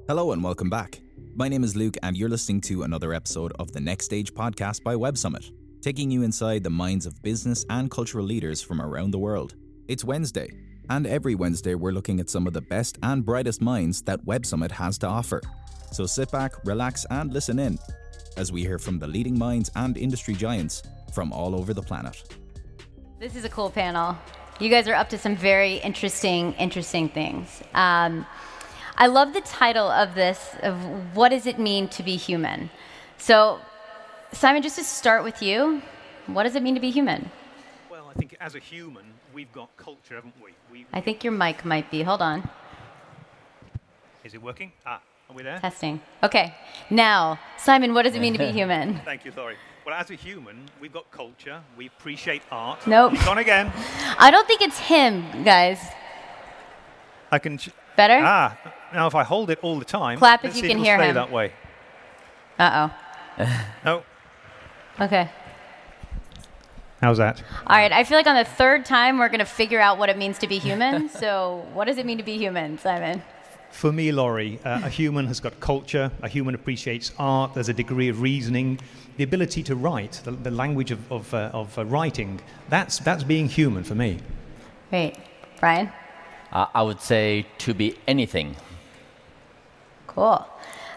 Hello and welcome back. My name is Luke and you're listening to another episode of the Next Stage podcast by Web Summit, taking you inside the minds of business and cultural leaders from around the world. It's Wednesday, and every Wednesday we're looking at some of the best and brightest minds that Web Summit has to offer. So sit back, relax and listen in as we hear from the leading minds and industry giants from all over the planet. This is a cool panel. You guys are up to some very interesting things. I love the title of this, of what does it mean to be human? So, Simon, just to start with you, what does it mean to be human? Well, I think as a human, we've got culture, haven't we? I think your mic might be, hold on. Is it working? Are we there? Testing. Okay, now, Simon, what does it mean to be human? Thank you, sorry. Well, as a human, we've got culture, we appreciate art. Nope. It's on again. I don't think it's him, guys. I can... Better? Now if I hold it all the time... Clap if let's you see can if hear it'll stay him. that way. Uh-oh. Oh, Okay. how's that? All right, I feel like on the third time we're going to figure out what it means to be human. So what does it mean to be human, Simon? For me, Laurie, a human has got culture, a human appreciates art, there's a degree of reasoning, the ability to write, the language of writing, that's being human for me. Great. Brian? I would say to be anything. Cool.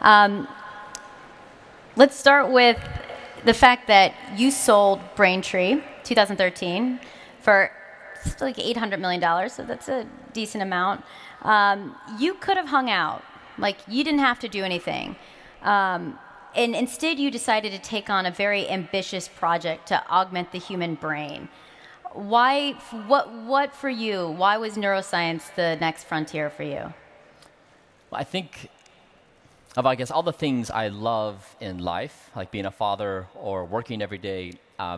Let's start with the fact that you sold Braintree 2013 for like $800 million, so that's a decent amount. You could have hung out. Like, you didn't have to do anything. And instead, you decided to take on a very ambitious project to augment the human brain. Why? What for you? Why was neuroscience the next frontier for you? I think of, I guess, all the things I love in life, like being a father or working every day.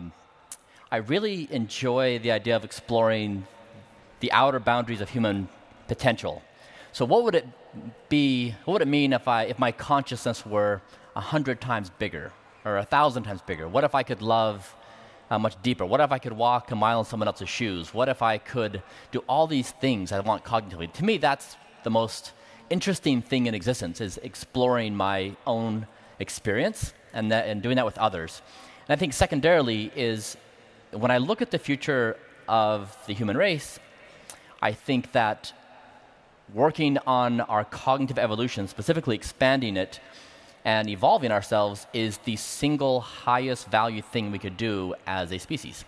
I really enjoy the idea of exploring the outer boundaries of human potential. So what would it be, what would it mean if my consciousness were 100 times bigger or 1,000 times bigger? What if I could love much deeper? What if I could walk a mile in someone else's shoes? What if I could do all these things I want cognitively? To me, that's the most interesting thing in existence, is exploring my own experience and doing that with others. And I think secondarily is, when I look at the future of the human race, I think that working on our cognitive evolution, specifically expanding it and evolving ourselves, is the single highest value thing we could do as a species.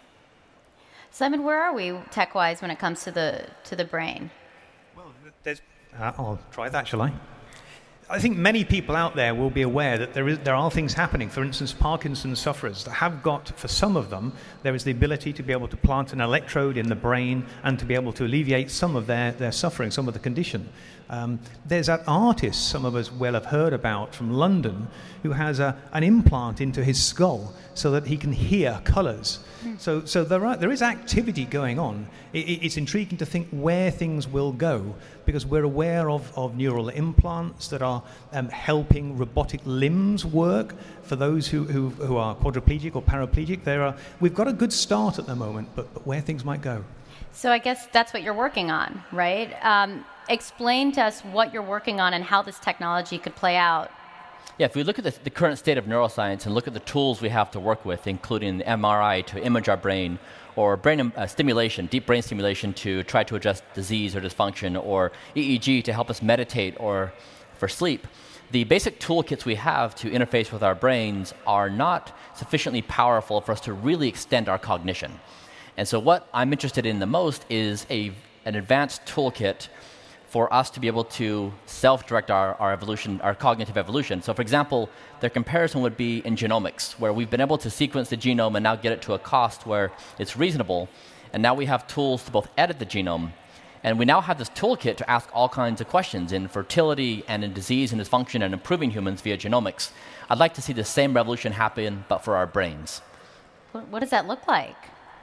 Simon, where are we tech-wise when it comes to the brain? Well, I'll try that, shall I? I think many people out there will be aware that there are things happening. For instance, Parkinson's sufferers that have got, for some of them, there is the ability to be able to plant an electrode in the brain and to be able to alleviate some of their suffering, some of the condition. There's that artist some of us will have heard about from London who has an implant into his skull so that he can hear colours. So there is activity going on. It's intriguing to think where things will go, because we're aware of neural implants that are helping robotic limbs work for those who are quadriplegic or paraplegic. We've got a good start at the moment, but where things might go. So I guess that's what you're working on, right? Explain to us what you're working on and how this technology could play out. Yeah, if we look at the current state of neuroscience and look at the tools we have to work with, including the MRI to image our brain, or brain stimulation, deep brain stimulation to try to address disease or dysfunction, or EEG to help us meditate or for sleep, the basic toolkits we have to interface with our brains are not sufficiently powerful for us to really extend our cognition. And so what I'm interested in the most is an advanced toolkit for us to be able to self-direct our evolution, our cognitive evolution. So for example, the comparison would be in genomics, where we've been able to sequence the genome and now get it to a cost where it's reasonable. And now we have tools to both edit the genome, and we now have this toolkit to ask all kinds of questions in fertility and in disease and dysfunction and improving humans via genomics. I'd like to see the same revolution happen, but for our brains. What does that look like?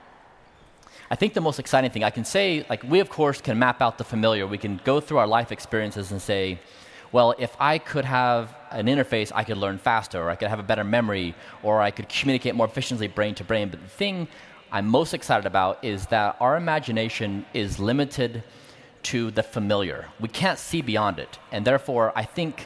I think the most exciting thing I can say, like, we of course can map out the familiar. We can go through our life experiences and say, well, if I could have an interface, I could learn faster, or I could have a better memory, or I could communicate more efficiently brain to brain. But the thing I'm most excited about is that our imagination is limited to the familiar. We can't see beyond it. And therefore, I think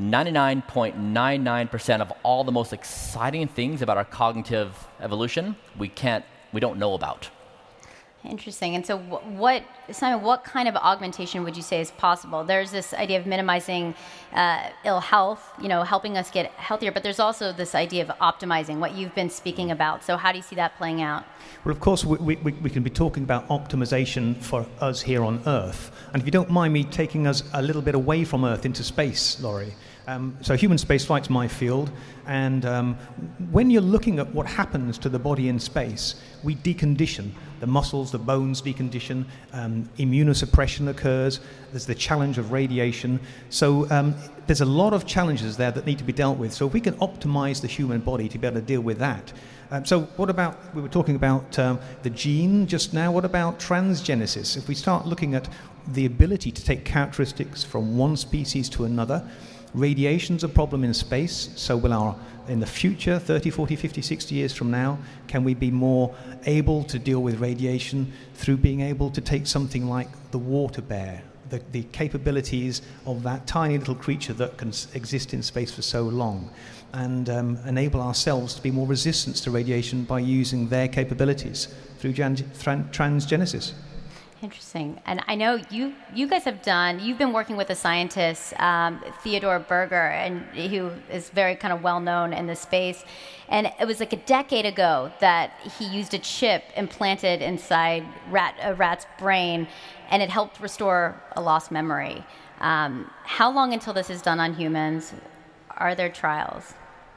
99.99% of all the most exciting things about our cognitive evolution, we don't know about. Interesting. And so Simon, what kind of augmentation would you say is possible? There's this idea of minimizing ill health, helping us get healthier, but there's also this idea of optimizing, what you've been speaking about. So how do you see that playing out? Well, of course, we can be talking about optimization for us here on Earth. And if you don't mind me taking us a little bit away from Earth into space, Laurie. So human spaceflight's my field, and when you're looking at what happens to the body in space, we decondition. The muscles, the bones decondition, immunosuppression occurs, there's the challenge of radiation. So there's a lot of challenges there that need to be dealt with. So if we can optimize the human body to be able to deal with that. So what about, we were talking about the gene just now, what about transgenesis? If we start looking at the ability to take characteristics from one species to another, radiation's a problem in space, so in the future, 30, 40, 50, 60 years from now, can we be more able to deal with radiation through being able to take something like the water bear, the capabilities of that tiny little creature that can exist in space for so long, and enable ourselves to be more resistant to radiation by using their capabilities through transgenesis. Interesting. And I know you guys you've been working with a scientist, Theodore Berger, and who is very kind of well known in this space. And it was like a decade ago that he used a chip implanted inside a rat's brain, and it helped restore a lost memory. How long until this is done on humans? Are there trials?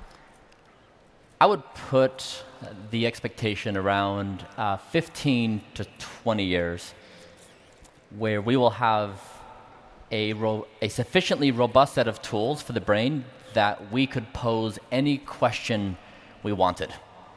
I would put the expectation around 15 to 20 years, where we will have a sufficiently robust set of tools for the brain that we could pose any question we wanted.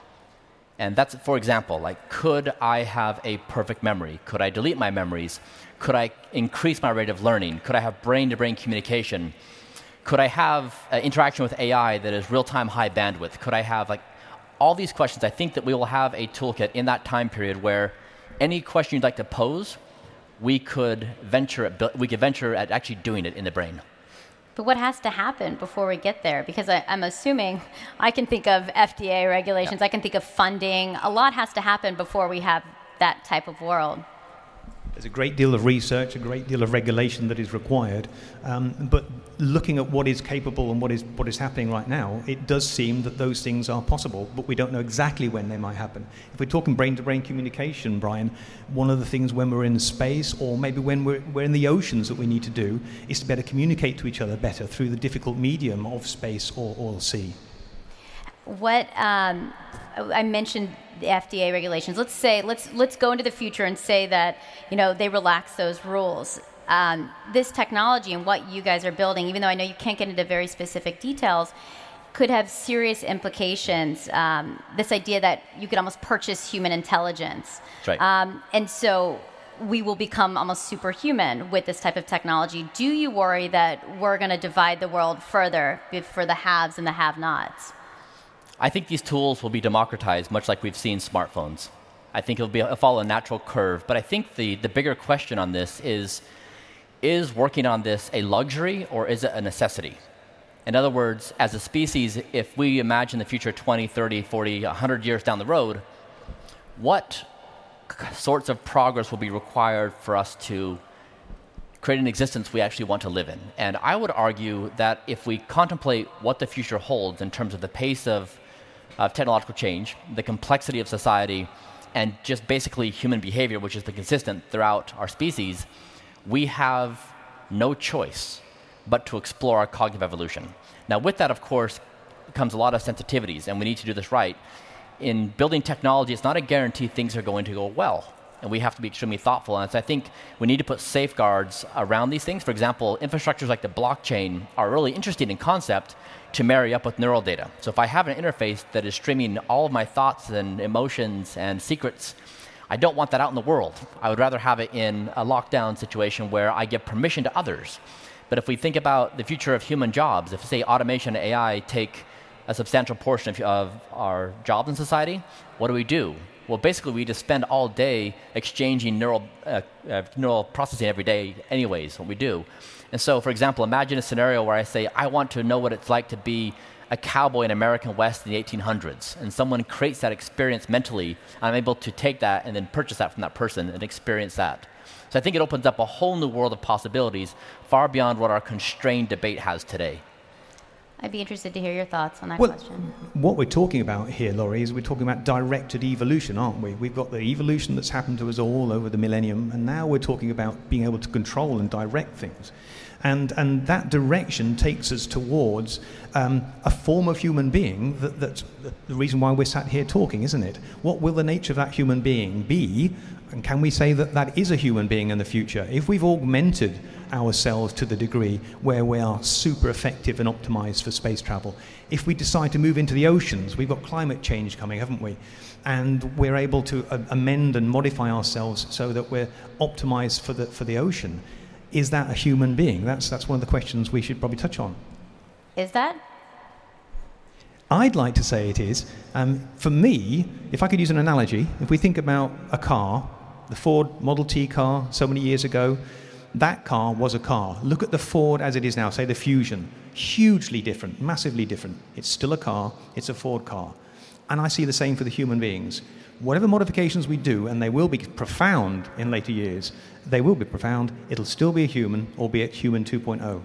And that's, for example, like, could I have a perfect memory? Could I delete my memories? Could I increase my rate of learning? Could I have brain-to-brain communication? Could I have interaction with AI that is real-time high bandwidth? Could I have, all these questions? I think that we will have a toolkit in that time period where any question you'd like to pose, we could venture at actually doing it in the brain. But what has to happen before we get there? Because I'm assuming I can think of FDA regulations, I can think of funding. A lot has to happen before we have that type of world. There's a great deal of research, a great deal of regulation that is required, but looking at what is capable and what is happening right now, it does seem that those things are possible, but we don't know exactly when they might happen. If we're talking brain-to-brain communication, Brian, one of the things when we're in space, or maybe when we're in the oceans that we need to do, is to better communicate to each other better through the difficult medium of space or sea. What I mentioned the FDA regulations. Let's go into the future and say that they relax those rules. This technology and what you guys are building, even though I know you can't get into very specific details, could have serious implications. This idea that you could almost purchase human intelligence, that's right. And so we will become almost superhuman with this type of technology. Do you worry that we're going to divide the world further for the haves and the have-nots? I think these tools will be democratized, much like we've seen smartphones. I think it'll follow a natural curve. But I think the bigger question on this is working on this a luxury or is it a necessity? In other words, as a species, if we imagine the future 20, 30, 40, 100 years down the road, what sorts of progress will be required for us to create an existence we actually want to live in? And I would argue that if we contemplate what the future holds in terms of the pace of technological change, the complexity of society, and just basically human behavior, which has been consistent throughout our species, we have no choice but to explore our cognitive evolution. Now, with that, of course, comes a lot of sensitivities, and we need to do this right. In building technology, it's not a guarantee things are going to go well, and we have to be extremely thoughtful. And so I think we need to put safeguards around these things. For example, infrastructures like the blockchain are really interesting in concept to marry up with neural data. So if I have an interface that is streaming all of my thoughts and emotions and secrets, I don't want that out in the world. I would rather have it in a lockdown situation where I give permission to others. But if we think about the future of human jobs, if, say, automation and AI take a substantial portion of our jobs in society, what do? Well, basically, we just spend all day exchanging neural processing every day anyways, what we do. And so, for example, imagine a scenario where I say, I want to know what it's like to be a cowboy in American West in the 1800s. And someone creates that experience mentally. I'm able to take that and then purchase that from that person and experience that. So I think it opens up a whole new world of possibilities far beyond what our constrained debate has today. I'd be interested to hear your thoughts on that question. What we're talking about here, Laurie, is we're talking about directed evolution, aren't we? We've got the evolution that's happened to us all over the millennium, and now we're talking about being able to control and direct things. And that direction takes us towards a form of human being that's the reason why we're sat here talking, isn't it? What will the nature of that human being be? And can we say that that is a human being in the future? If we've augmented ourselves to the degree where we are super effective and optimized for space travel, if we decide to move into the oceans, we've got climate change coming, haven't we? And we're able to amend and modify ourselves so that we're optimized for the ocean. Is that a human being? That's one of the questions we should probably touch on. Is that? I'd like to say it is. For me, if I could use an analogy, if we think about a car, the Ford Model T car so many years ago, that car was a car. Look at the Ford as it is now, say the Fusion. Hugely different, massively different. It's still a car, it's a Ford car. And I see the same for the human beings. Whatever modifications we do, and they will be profound in later years, they will be profound, it'll still be a human, albeit human 2.0.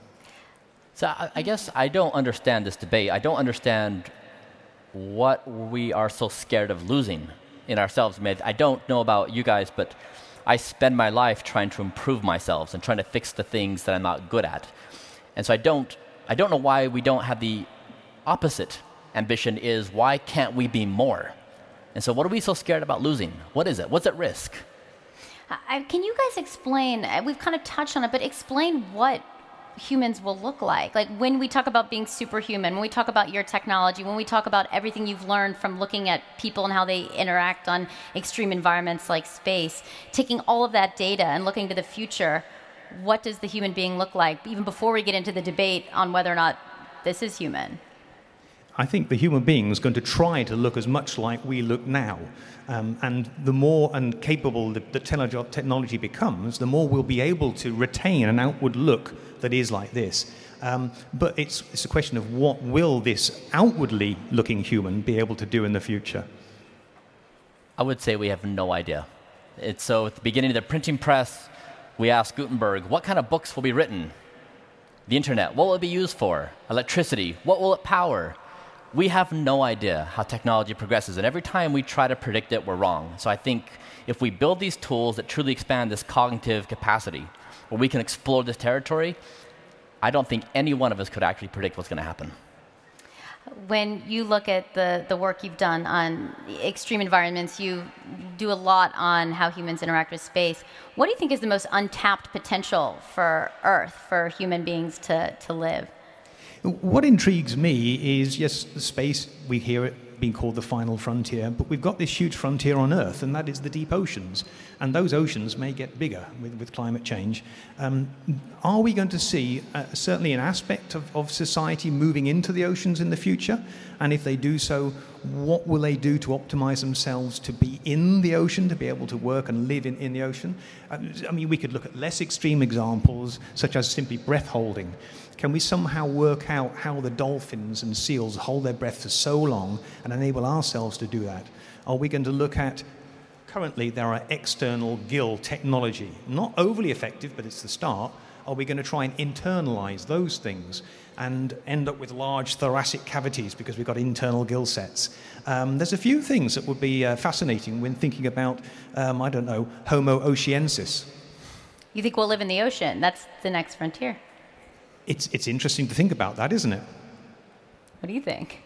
So I guess I don't understand this debate. I don't understand what we are so scared of losing in ourselves. I mean, I don't know about you guys, but I spend my life trying to improve myself and trying to fix the things that I'm not good at. And so I don't know why we don't have the opposite ambition is why can't we be more? And so what are we so scared about losing? What is it? What's at risk? Can you guys explain, we've kind of touched on it, but explain what humans will look like. Like when we talk about being superhuman, when we talk about your technology, when we talk about everything you've learned from looking at people and how they interact on extreme environments like space, taking all of that data and looking to the future, what does the human being look like, even before we get into the debate on whether or not this is human? I think the human being is going to try to look as much like we look now. And the more capable the technology becomes, the more we'll be able to retain an outward look that is like this. But it's a question of what will this outwardly looking human be able to do in the future? I would say we have no idea. So at the beginning of the printing press, we asked Gutenberg, what kind of books will be written? The internet, what will it be used for? Electricity, what will it power? We have no idea how technology progresses, and every time we try to predict it, we're wrong. So I think if we build these tools that truly expand this cognitive capacity, where we can explore this territory, I don't think any one of us could actually predict what's going to happen. When you look at the work you've done on extreme environments, you do a lot on how humans interact with space. What do you think is the most untapped potential for Earth, for human beings to live? What intrigues me is, yes, the space, we hear it being called the final frontier, but we've got this huge frontier on Earth, and that is the deep oceans. And those oceans may get bigger with climate change. Are we going to see certainly an aspect of society moving into the oceans in the future? And if they do so, what will they do to optimize themselves to be in the ocean, to be able to work and live in the ocean? I mean, we could look at less extreme examples, such as simply breath holding. Can we somehow work out how the dolphins and seals hold their breath for so long and enable ourselves to do that? Are we going to look at, currently there are external gill technology, not overly effective, but it's the start. Are we going to try and internalize those things and end up with large thoracic cavities because we've got internal gill sets? There's a few things that would be fascinating when thinking about, Homo oceanensis. You think we'll live in the ocean? That's the next frontier. It's interesting to think about that, isn't it? What do you think?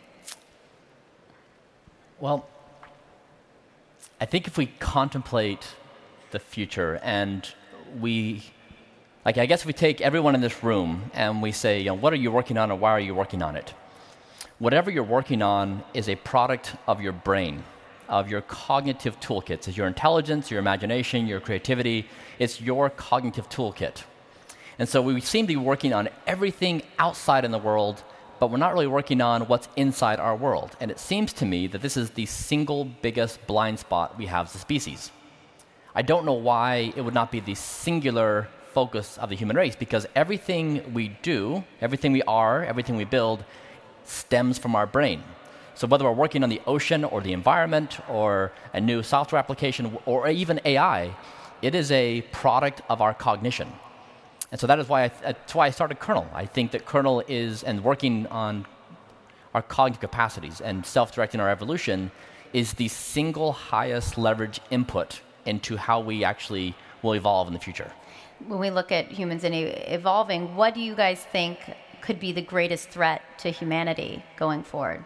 Well, I think if we contemplate the future and I guess if we take everyone in this room and we say, what are you working on or why are you working on it? Whatever you're working on is a product of your brain, of your cognitive toolkits. It's your intelligence, your imagination, your creativity. It's your cognitive toolkit. And so we seem to be working on everything outside in the world, but we're not really working on what's inside our world. And it seems to me that this is the single biggest blind spot we have as a species. I don't know why it would not be the singular focus of the human race, because everything we do, everything we are, everything we build stems from our brain. So whether we're working on the ocean or the environment or a new software application or even AI, it is a product of our cognition. And so that's why I started Kernel. I think that Kernel is, and working on our cognitive capacities and self-directing our evolution, is the single highest leverage input into how we actually will evolve in the future. When we look at humans and evolving, what do you guys think could be the greatest threat to humanity going forward?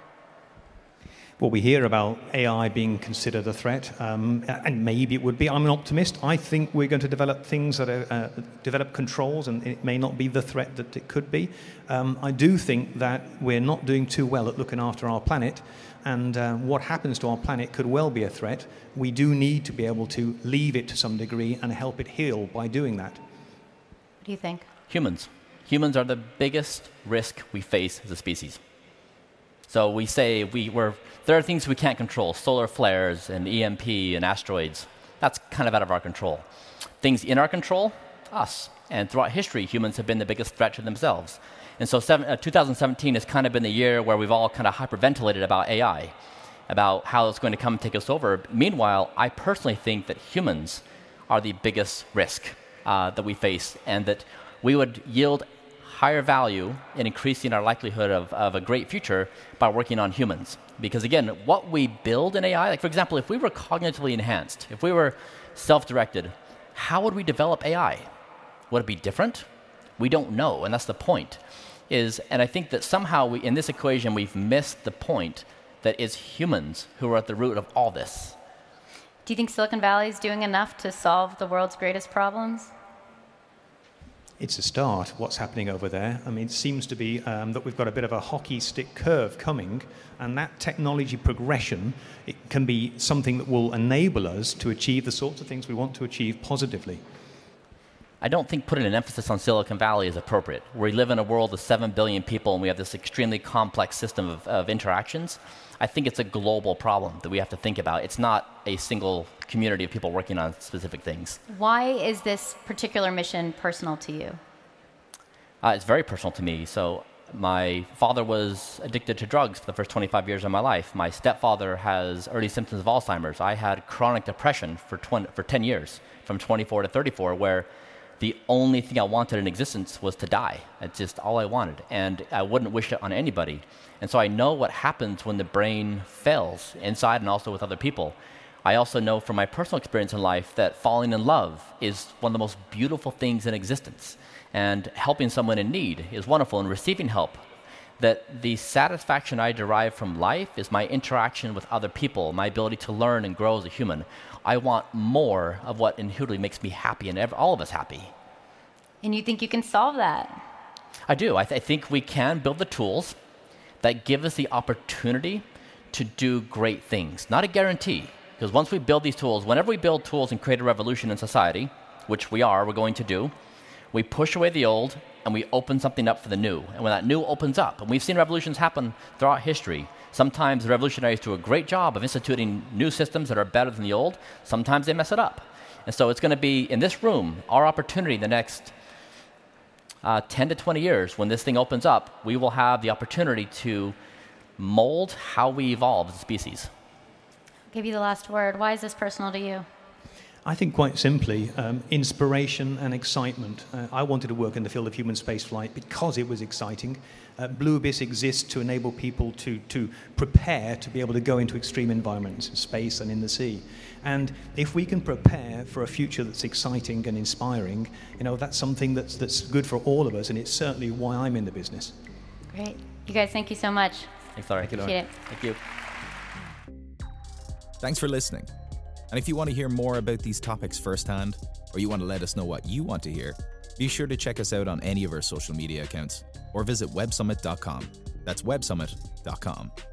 Well, we hear about AI being considered a threat, and maybe it would be. I'm an optimist. I think we're going to develop things that are develop controls, and it may not be the threat that it could be. I do think that we're not doing too well at looking after our planet, and what happens to our planet could well be a threat. We do need to be able to leave it to some degree and help it heal by doing that. What do you think? Humans. Humans are the biggest risk we face as a species. So we say there are things we can't control, solar flares and EMP and asteroids. That's kind of out of our control. Things in our control, us. And throughout history, humans have been the biggest threat to themselves. And so 2017 has kind of been the year where we've all kind of hyperventilated about AI, about how it's going to come and take us over. Meanwhile, I personally think that humans are the biggest risk that we face, and that we would yield higher value in increasing our likelihood of a great future by working on humans. Because again, what we build in AI, like for example, if we were cognitively enhanced, if we were self-directed, how would we develop AI? Would it be different? We don't know, and that's the point. And I think that somehow in this equation we've missed the point that it's humans who are at the root of all this. Do you think Silicon Valley is doing enough to solve the world's greatest problems? It's a start, what's happening over there. I mean, it seems to be that we've got a bit of a hockey stick curve coming, and that technology progression, it can be something that will enable us to achieve the sorts of things we want to achieve positively. I don't think putting an emphasis on Silicon Valley is appropriate. We live in a world of 7 billion people, and we have this extremely complex system of interactions. I think it's a global problem that we have to think about. It's not a single community of people working on specific things. Why is this particular mission personal to you? It's very personal to me. So my father was addicted to drugs for the first 25 years of my life. My stepfather has early symptoms of Alzheimer's. I had chronic depression for 10 years, from 24 to 34, where the only thing I wanted in existence was to die. It's just all I wanted, and I wouldn't wish it on anybody. And so I know what happens when the brain fails inside and also with other people. I also know from my personal experience in life that falling in love is one of the most beautiful things in existence. And helping someone in need is wonderful, and receiving help. That the satisfaction I derive from life is my interaction with other people, my ability to learn and grow as a human. I want more of what inherently makes me happy, and all of us happy. And you think you can solve that? I do. I think we can build the tools that give us the opportunity to do great things. Not a guarantee, because once we build these tools, whenever we build tools and create a revolution in society, which we're going to do, we push away the old and we open something up for the new. And when that new opens up, and we've seen revolutions happen throughout history, sometimes the revolutionaries do a great job of instituting new systems that are better than the old. Sometimes they mess it up. And so it's going to be, in this room, our opportunity the next 10 to 20 years, when this thing opens up, we will have the opportunity to mold how we evolve as a species. I'll give you the last word. Why is this personal to you? I think quite simply, inspiration and excitement. I wanted to work in the field of human spaceflight because it was exciting. Blue Abyss exists to enable people to prepare to be able to go into extreme environments in space and in the sea. And if we can prepare for a future that's exciting and inspiring, that's something that's good for all of us, and it's certainly why I'm in the business. Great. You guys, thank you so much. Thanks, Laurie. Appreciate it. Thank you. Thanks for listening. And if you want to hear more about these topics firsthand, or you want to let us know what you want to hear, be sure to check us out on any of our social media accounts or visit websummit.com. That's websummit.com.